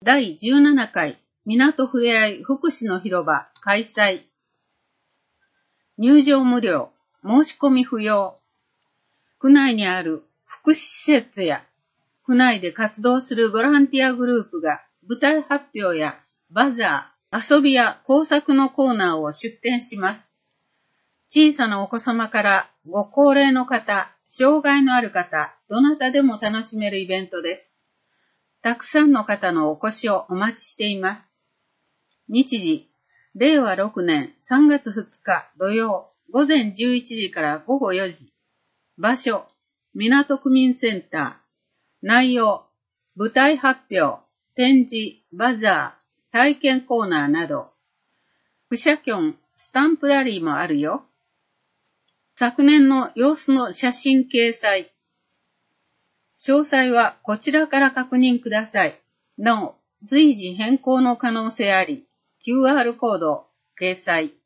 第17回港ふれあい福祉の広場開催。入場無料、申し込み不要。区内にある福祉施設や区内で活動するボランティアグループが舞台発表やバザー、遊びや工作のコーナーを出展します。小さなお子様からご高齢の方、障害のある方、どなたでも楽しめるイベントです。たくさんの方のお越しをお待ちしています。日時、令和6年3月2日土曜午前11時から午後4時。場所、港区民センター。内容、舞台発表、展示、バザー、体験コーナーなど。クシャキョン、スタンプラリーもあるよ。昨年の様子の写真掲載。詳細はこちらから確認ください。なお、随時変更の可能性あり、QR コード掲載。